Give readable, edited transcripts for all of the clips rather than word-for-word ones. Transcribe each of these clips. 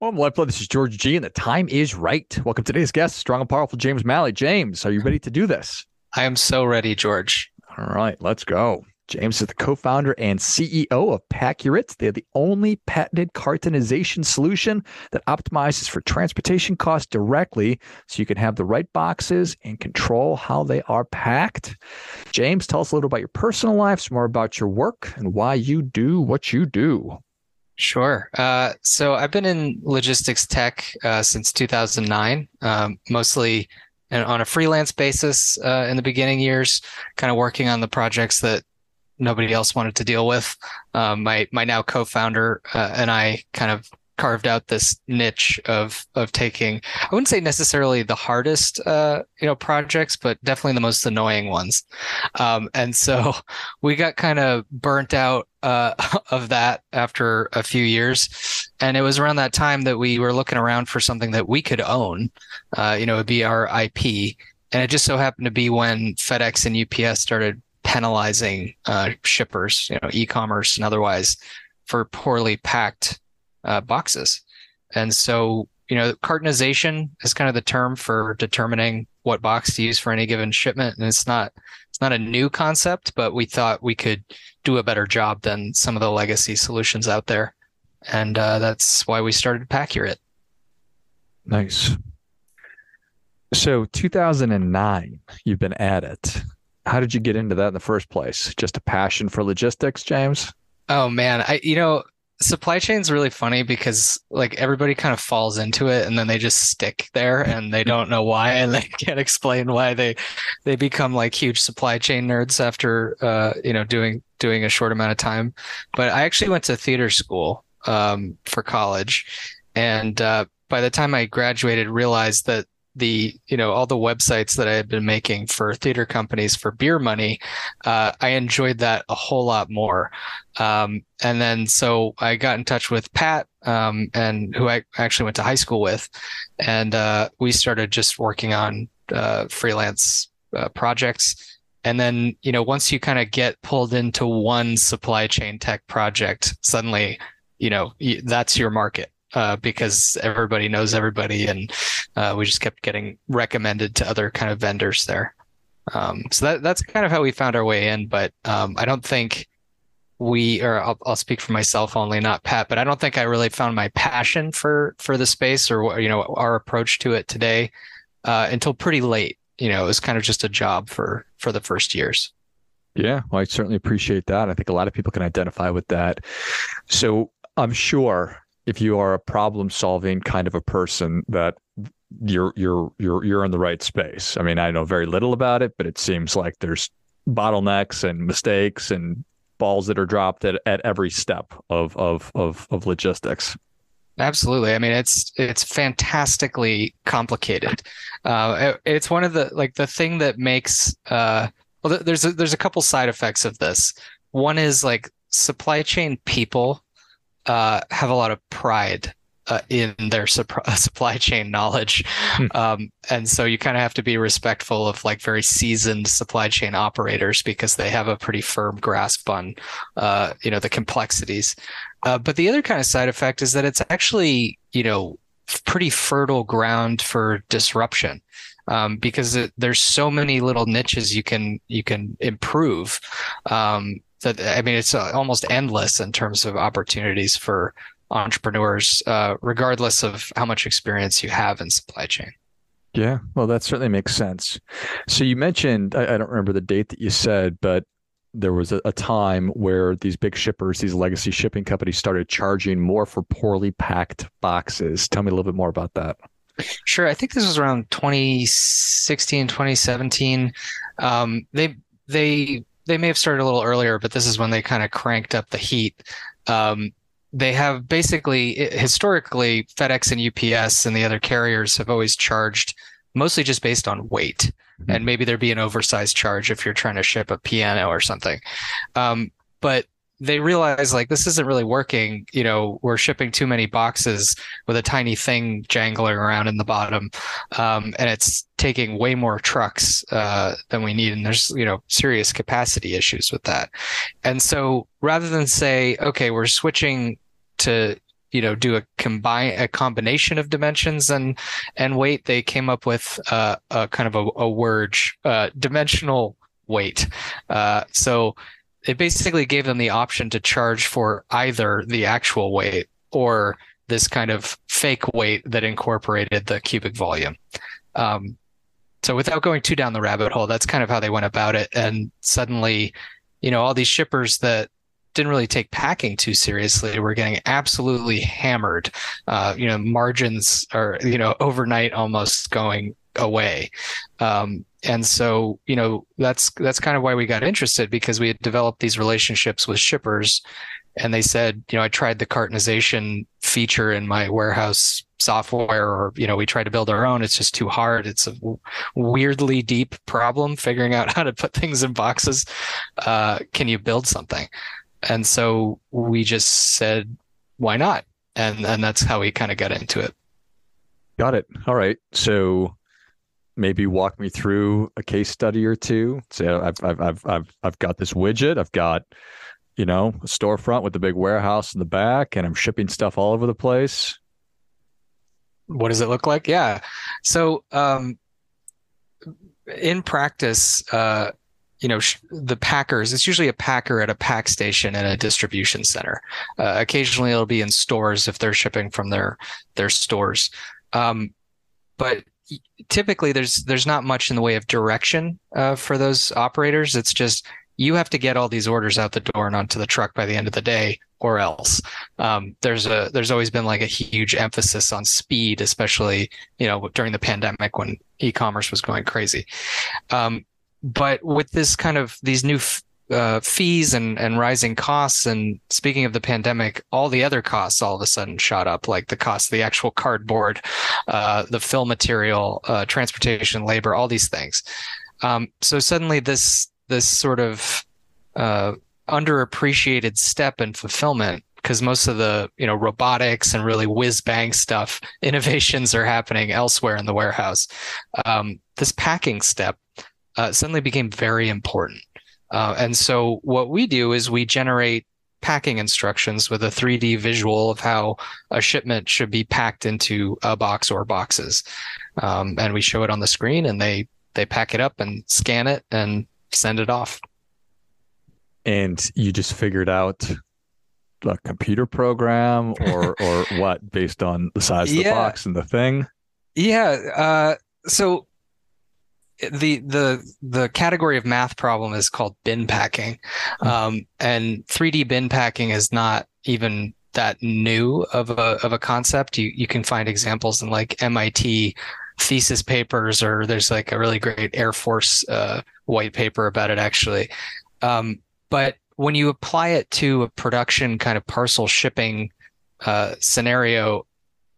Welcome to Lifeblood. This is George G, and the time is right. Welcome to today's guest, strong and powerful James Malley. James, are you ready to do this? I am so ready, George. All right, let's go. James is the co-founder and CEO of Pacurate. They're the only patented cartonization solution that optimizes for transportation costs directly so you can have the right boxes and control how they are packed. James, tell us a little about your personal life, some more about your work, and why you do what you do. Sure. So I've been in logistics tech since 2009, mostly on a freelance basis in the beginning years, kind of working on the projects that nobody else wanted to deal with. My now co-founder and I kind of carved out this niche of taking, I wouldn't say necessarily the hardest projects, but definitely the most annoying ones. And so we got kind of burnt out of that after a few years. And it was around that time that we were looking around for something that we could own, it'd be our IP. And it just so happened to be when FedEx and UPS started penalizing shippers, e-commerce and otherwise, for poorly packed boxes. And so, cartonization is kind of the term for determining what box to use for any given shipment. And it's not a new concept, but we thought we could do a better job than some of the legacy solutions out there. And that's why we started Pacurate. Nice. So 2009, you've been at it. How did you get into that in the first place? Just a passion for logistics, James? Oh man, supply chain's really funny because like everybody kind of falls into it and then they just stick there and they don't know why and they can't explain why they become like huge supply chain nerds after doing a short amount of time. But I actually went to theater school for college, and by the time I graduated, realized that all the websites that I had been making for theater companies for beer money, I enjoyed that a whole lot more. And then so I got in touch with Pat, and who I actually went to high school with, and we started just working on freelance projects. And then, once you kind of get pulled into one supply chain tech project, suddenly, that's your market. Because everybody knows everybody, and we just kept getting recommended to other kind of vendors there. So that's kind of how we found our way in. But I don't think I'll speak for myself only, not Pat, but I don't think I really found my passion for the space or our approach to it today until pretty late. It was kind of just a job for the first years. Yeah, well, I certainly appreciate that. I think a lot of people can identify with that. So I'm sure if you are a problem solving kind of a person, that you're in the right space. I mean, I know very little about it, but it seems like there's bottlenecks and mistakes and balls that are dropped at every step of logistics. Absolutely. I mean, it's fantastically complicated. It's one of the thing that makes there's a couple side effects of this. One is like supply chain people have a lot of pride in their supply chain knowledge. And so you kind of have to be respectful of like very seasoned supply chain operators because they have a pretty firm grasp on, the complexities. But the other kind of side effect is that it's actually, pretty fertile ground for disruption. Because there's so many little niches you can improve. It's almost endless in terms of opportunities for entrepreneurs, regardless of how much experience you have in supply chain. Yeah, well, that certainly makes sense. So you mentioned, I don't remember the date that you said, but there was a time where these big shippers, these legacy shipping companies started charging more for poorly packed boxes. Tell me a little bit more about that. Sure. I think this was around 2016, 2017. They may have started a little earlier, but this is when they kind of cranked up the heat. They have basically, historically, FedEx and UPS and the other carriers have always charged mostly just based on weight. Mm-hmm. And maybe there'd be an oversized charge if you're trying to ship a piano or something. But they realize like this isn't really working. We're shipping too many boxes with a tiny thing jangling around in the bottom. And it's taking way more trucks than we need. And there's, serious capacity issues with that. And so rather than say, okay, we're switching to, do a combination of dimensions and weight. They came up with a kind of a word, dimensional weight. So it basically gave them the option to charge for either the actual weight or this kind of fake weight that incorporated the cubic volume. So without going too down the rabbit hole, that's kind of how they went about it. And suddenly, all these shippers that didn't really take packing too seriously were getting absolutely hammered. Margins are, overnight almost going away. And so, that's kind of why we got interested, because we had developed these relationships with shippers, and they said, I tried the cartonization feature in my warehouse software, or, we tried to build our own. It's just too hard. It's a weirdly deep problem figuring out how to put things in boxes. Can you build something? And so we just said, why not? And that's how we kind of got into it. Got it. All right. So maybe walk me through a case study or two. Say I've got this widget. I've got, a storefront with the big warehouse in the back, and I'm shipping stuff all over the place. What does it look like? Yeah. So in practice, the packers, it's usually a packer at a pack station in a distribution center. Occasionally it'll be in stores if they're shipping from their stores. But typically there's not much in the way of direction for those operators. It's just, you have to get all these orders out the door and onto the truck by the end of the day, or else. There's always been like a huge emphasis on speed, especially, during the pandemic when e-commerce was going crazy. But with this kind of these new fees and rising costs, and speaking of the pandemic, all the other costs all of a sudden shot up, like the cost of the actual cardboard, the fill material, transportation, labor, all these things. So suddenly this sort of underappreciated step in fulfillment, because most of the robotics and really whiz bang stuff, innovations are happening elsewhere in the warehouse. This packing step suddenly became very important. And so what we do is we generate packing instructions with a 3D visual of how a shipment should be packed into a box or boxes. And we show it on the screen, and they pack it up and scan it and send it off. And you just figured out a computer program or what, based on the size of the box and the thing? Yeah. So the category of math problem is called bin packing. And 3D bin packing is not even that new of a concept. You can find examples in like MIT thesis papers, or there's like a really great Air Force white paper about it, actually. But when you apply it to a production kind of parcel shipping scenario,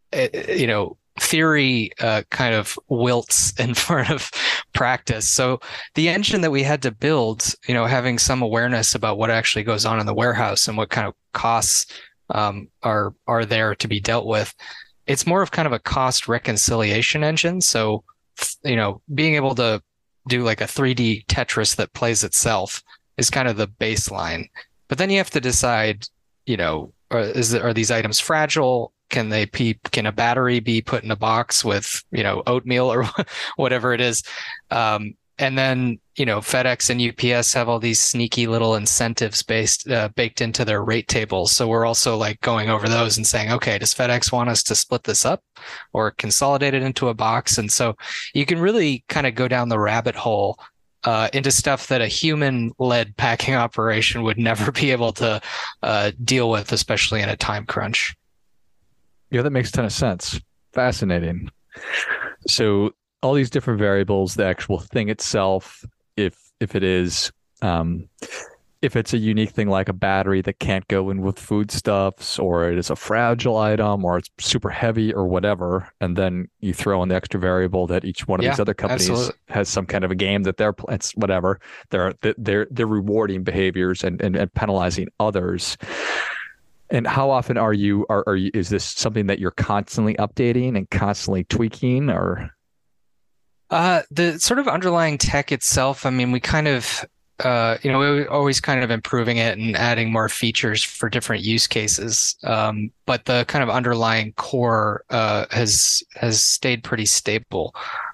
theory kind of wilts in front of practice. So the engine that we had to build, having some awareness about what actually goes on in the warehouse and what kind of costs are there to be dealt with, it's more of kind of a cost reconciliation engine. So, being able to do like a 3D Tetris that plays itself is kind of the baseline. But then you have to decide, are these items fragile? Can a battery be put in a box with, oatmeal or whatever it is? And then, FedEx and UPS have all these sneaky little incentives baked into their rate tables. So we're also like going over those and saying, okay, does FedEx want us to split this up or consolidate it into a box? And so you can really kind of go down the rabbit hole into stuff that a human-led packing operation would never be able to deal with, especially in a time crunch. Yeah, that makes a ton of sense. Fascinating. So all these different variables, the actual thing itself, if it is, if it's a unique thing like a battery that can't go in with foodstuffs, or it is a fragile item, or it's super heavy or whatever, and then you throw in the extra variable that each one of these other companies has some kind of a game that it's whatever, they're rewarding behaviors and penalizing others. And how often are you is this something that you're constantly updating and constantly tweaking, or? The sort of underlying tech itself, I mean, we kind of we're always kind of improving it and adding more features for different use cases. But the kind of underlying core has stayed pretty stable.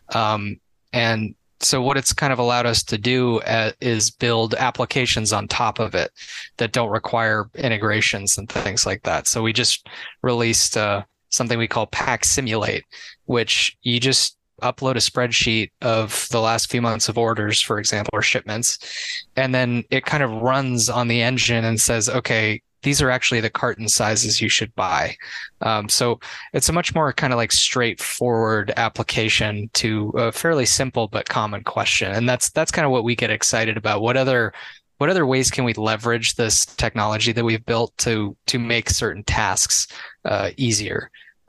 And so what it's kind of allowed us to do is build applications on top of it that don't require integrations and things like that. So we just released something we call Pack Simulate, which you just upload a spreadsheet of the last few months of orders, for example, or shipments, and then it kind of runs on the engine and says, okay, these are actually the carton sizes you should buy. So it's a much more kind of like straightforward application to a fairly simple but common question. And that's kind of what we get excited about. What other ways can we leverage this technology that we've built to make certain tasks easier?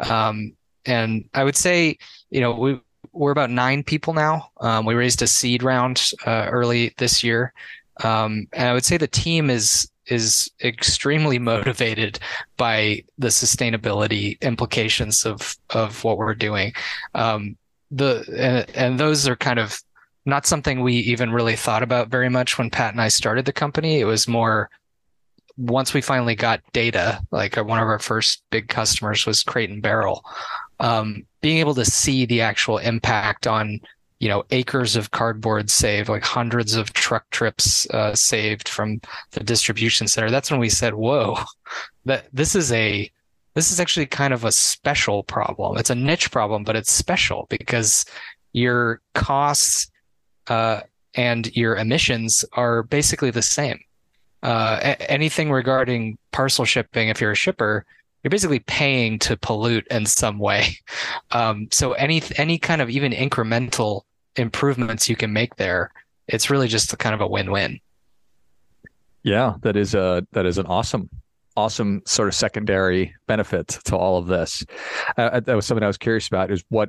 And I would say, we're about 9 people now. We raised a seed round early this year. And I would say the team is extremely motivated by the sustainability implications of what we're doing. And those are kind of not something we even really thought about very much when Pat and I started the company. It was more once we finally got data, like one of our first big customers was Crate and Barrel. Being able to see the actual impact on acres of cardboard saved, like hundreds of truck trips saved from the distribution center. That's when we said, whoa, that this is actually kind of a special problem. It's a niche problem, but it's special because your costs and your emissions are basically the same. Anything regarding parcel shipping, if you're a shipper, you're basically paying to pollute in some way. So any kind of even incremental improvements you can make there, it's really just a kind of a win-win. Yeah, that is an awesome sort of secondary benefit to all of this. That was something I was curious about, is what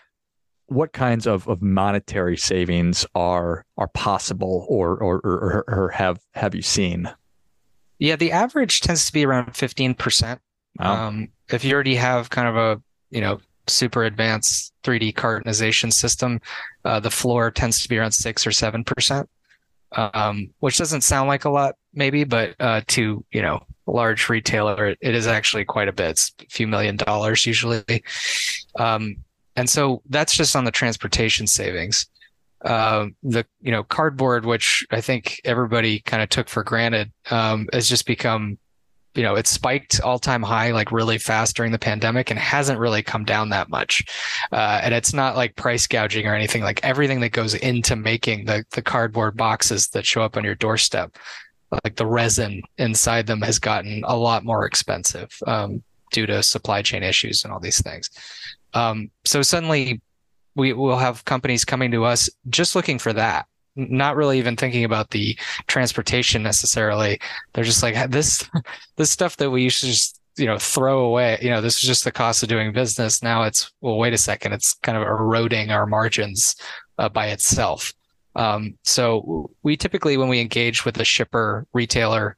kinds of monetary savings are possible or have you seen? Yeah, the average tends to be around 15%. Wow. If you already have kind of a, super advanced 3D cartonization system, the floor tends to be around 6 or 7%, which doesn't sound like a lot, maybe, but to, a large retailer, it is actually quite a bit. It's a few $1 million usually. And so that's just on the transportation savings. The cardboard, which I think everybody kind of took for granted, has just become, it spiked all-time high like really fast during the pandemic and hasn't really come down that much. And it's not like price gouging or anything. Like everything that goes into making the cardboard boxes that show up on your doorstep, like the resin inside them has gotten a lot more expensive due to supply chain issues and all these things. So suddenly we will have companies coming to us just looking for that, not really even thinking about the transportation necessarily. They're just like, this stuff that we used to just, throw away, this is just the cost of doing business. Now it's, well, wait a second, it's kind of eroding our margins by itself. So we typically, when we engage with a shipper retailer,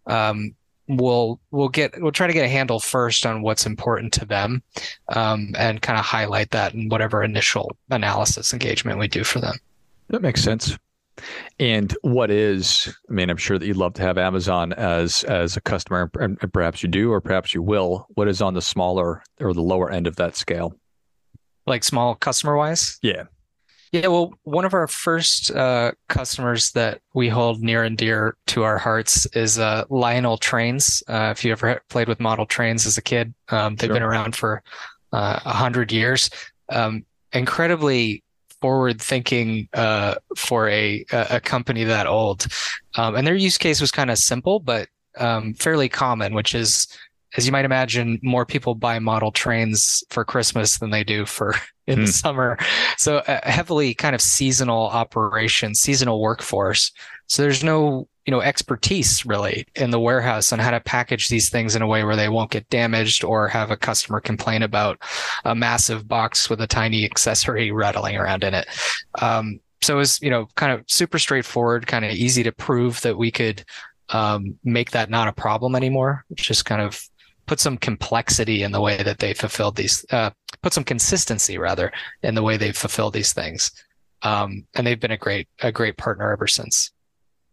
we'll try to get a handle first on what's important to them, and kind of highlight that in whatever initial analysis engagement we do for them. That makes sense. And I'm sure that you'd love to have Amazon as a customer, and perhaps you do, or perhaps you will. What is on the smaller or the lower end of that scale? Like small customer wise? Yeah. Yeah, well, one of our first customers that we hold near and dear to our hearts is Lionel Trains. If you ever played with model trains as a kid, they've been around for 100 years. Incredibly forward-thinking for a company that old. And their use case was kind of simple, but fairly common, which is, as you might imagine, more people buy model trains for Christmas than they do in the summer. So a heavily kind of seasonal operation, seasonal workforce. So there's no, expertise really in the warehouse on how to package these things in a way where they won't get damaged or have a customer complain about a massive box with a tiny accessory rattling around in it. So it was, kind of super straightforward, kind of easy to prove that we could make that not a problem anymore. Just kind of put some complexity in the way that they fulfilled these, put some consistency rather in the way they've fulfilled these things. And they've been a great partner ever since.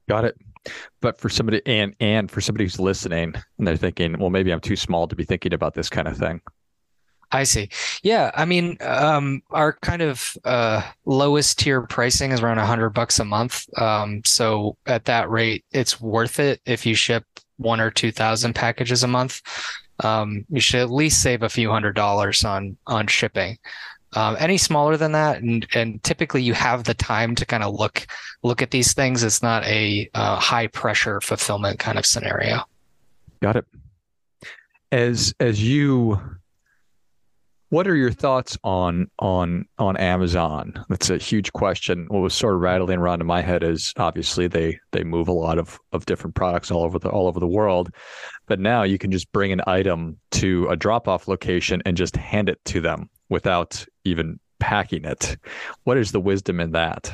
Got it. But for somebody and for somebody who's listening and they're thinking, well, maybe I'm too small to be thinking about this kind of thing. I see. Yeah, I mean, our kind of lowest tier pricing is around $100 a month. So at that rate, it's worth it if you ship 1 or 2 thousand packages a month. You should at least save a few $100s on shipping. Any smaller than that, and typically you have the time to kind of look at these things. It's not a high pressure fulfillment kind of scenario. Got it. As you What are your thoughts on Amazon? That's a huge question. What was sort of rattling around in my head is obviously they move a lot of different products all over the world, but now you can just bring an item to a drop-off location and just hand it to them without even packing it. What is the wisdom in that?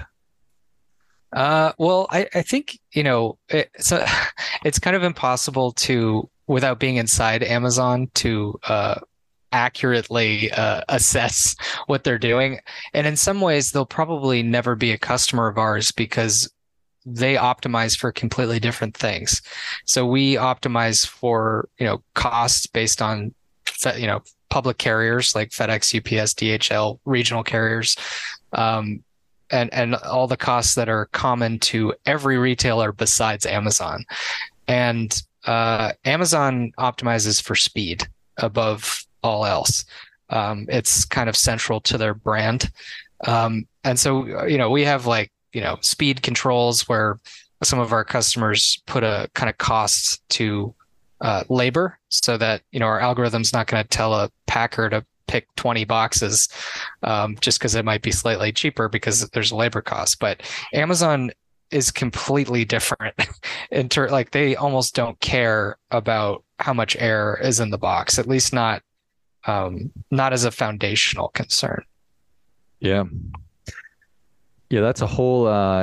Well, I think, it's kind of impossible to, without being inside Amazon, to accurately assess what they're doing. And in some ways, they'll probably never be a customer of ours because they optimize for completely different things. So we optimize for, costs based on, public carriers like FedEx, UPS, DHL, regional carriers, and all the costs that are common to every retailer besides Amazon. And Amazon optimizes for speed above all else. It's kind of central to their brand. And so, we have speed controls where some of our customers put a kind of cost to labor so that, our algorithm's not going to tell a packer to pick 20 boxes just because it might be slightly cheaper because there's a labor cost. But Amazon is completely different they almost don't care about how much air is in the box, at least not as a foundational concern. Yeah. Yeah, that's a whole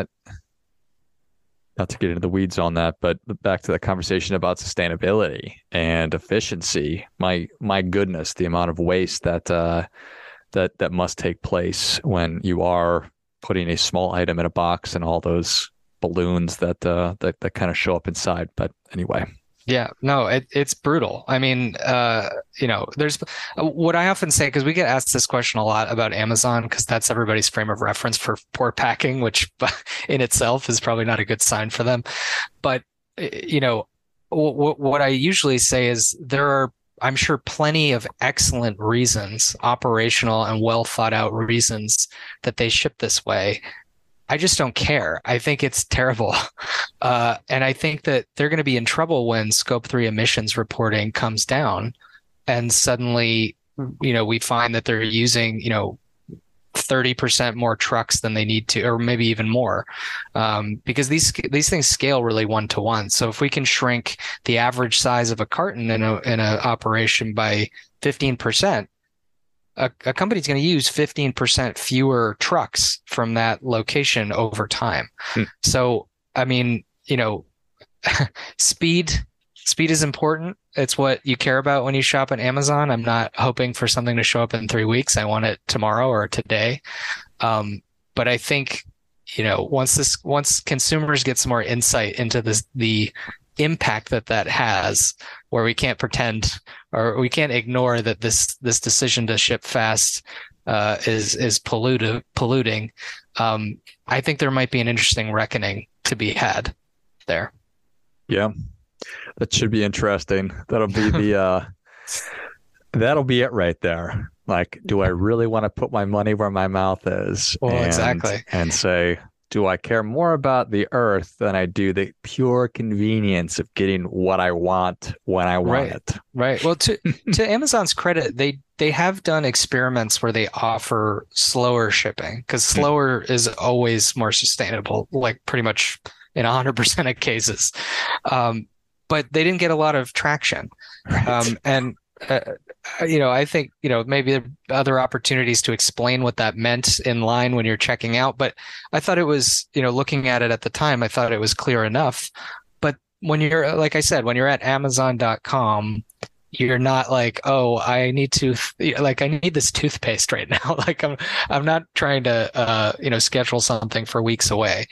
not to get into the weeds on that, but back to the conversation about sustainability and efficiency. My goodness, the amount of waste that must take place when you are putting a small item in a box and all those balloons that kind of show up inside. But anyway. Yeah, no, it's brutal. I mean, there's what I often say, because we get asked this question a lot about Amazon, because that's everybody's frame of reference for poor packing, which in itself is probably not a good sign for them. But, what I usually say is there are, I'm sure, plenty of excellent reasons, operational and well thought out reasons that they ship this way. I just don't care. I think it's terrible. And I think that they're going to be in trouble when Scope 3 emissions reporting comes down and suddenly, we find that they're using, 30% more trucks than they need to, or maybe even more, because these things scale really one-to-one. So if we can shrink the average size of a carton in a operation by 15%, a company's going to use 15% fewer trucks from that location over time. So, I mean, speed is important. It's what you care about when you shop at Amazon. I'm not hoping for something to show up in 3 weeks. I want it tomorrow or today. But I think, once consumers get some more insight into the impact that has, where we can't pretend or we can't ignore that this decision to ship fast is polluting. I think there might be an interesting reckoning to be had there. Yeah, that should be interesting. That'll be that'll be it right there. Like, do I really want to put my money where my mouth is? Well, exactly. And say, do I care more about the earth than I do the pure convenience of getting what I want when I want it? Right. Well, to Amazon's credit, they have done experiments where they offer slower shipping, because slower is always more sustainable, like pretty much in 100% of cases. But they didn't get a lot of traction. Right. I think, maybe there are other opportunities to explain what that meant in line when you're checking out. But I thought it was, looking at it at the time, I thought it was clear enough. But when you're, like I said, when you're at Amazon.com, you're not like, oh, I need this toothpaste right now. Like I'm not trying to, schedule something for weeks away.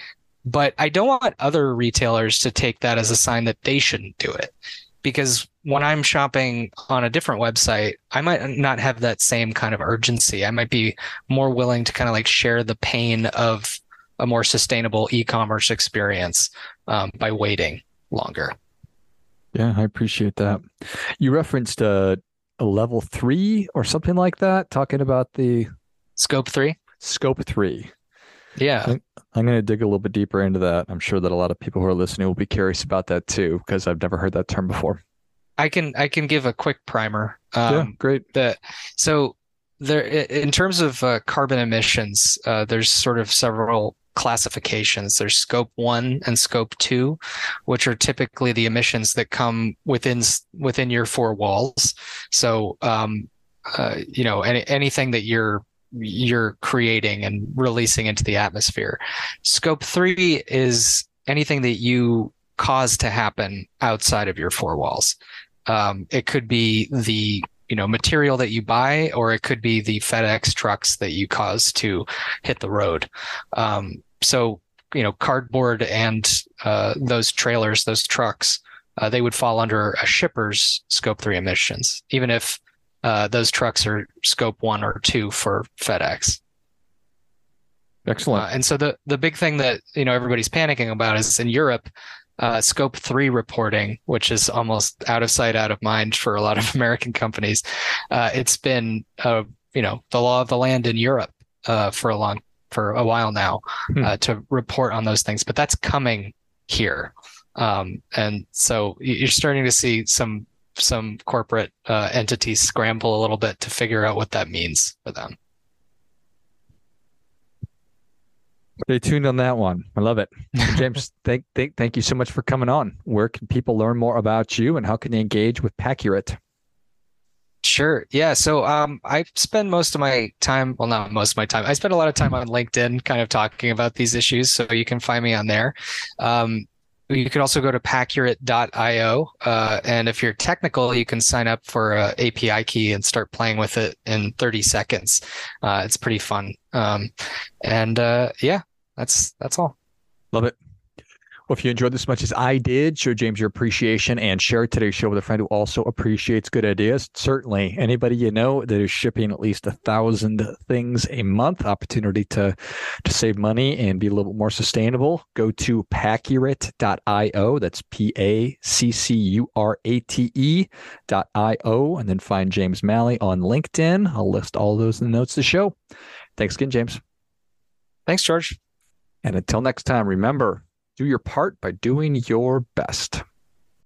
But I don't want other retailers to take that as a sign that they shouldn't do it. Because when I'm shopping on a different website, I might not have that same kind of urgency. I might be more willing to kind of like share the pain of a more sustainable e-commerce experience by waiting longer. Yeah, I appreciate that. You referenced a level 3 or something like that, talking about the Scope 3? scope 3. Yeah. I'm going to dig a little bit deeper into that. I'm sure that a lot of people who are listening will be curious about that too, because I've never heard that term before. I can give a quick primer. Yeah, great. So there, in terms of carbon emissions, there's sort of several classifications. There's scope 1 and scope 2, which are typically the emissions that come within your four walls. So anything that you're creating and releasing into the atmosphere. Scope 3 is anything that you cause to happen outside of your four walls. It could be the material that you buy, or it could be the FedEx trucks that you cause to hit the road. So cardboard and those trailers, those trucks, they would fall under a shipper's scope 3 emissions, even if those trucks are scope 1 or 2 for FedEx. Excellent. And so the big thing that everybody's panicking about is in Europe, scope 3 reporting, which is almost out of sight, out of mind for a lot of American companies. It's been the law of the land in Europe for a while now to report on those things, but that's coming here. And so you're starting to see some corporate entities scramble a little bit to figure out what that means for them. Stay tuned on that one. I love it. James, thank you so much for coming on. Where can people learn more about you, and how can they engage with Pacurate? Sure. Yeah. So I spend most of my time, well, not most of my time. I spend a lot of time on LinkedIn kind of talking about these issues. So you can find me on there. You could also go to pacurate.io. And if you're technical, you can sign up for an API key and start playing with it in 30 seconds. It's pretty fun. Yeah, that's all. Love it. Well, if you enjoyed this as much as I did, show James your appreciation and share today's show with a friend who also appreciates good ideas. Certainly, anybody you know that is shipping at least 1,000 things a month, opportunity to save money and be a little bit more sustainable. Go to Pacurate.io. That's Pacurate.io, and then find James Malley on LinkedIn. I'll list all those in the notes of the show. Thanks again, James. Thanks, George. And until next time, remember, do your part by doing your best.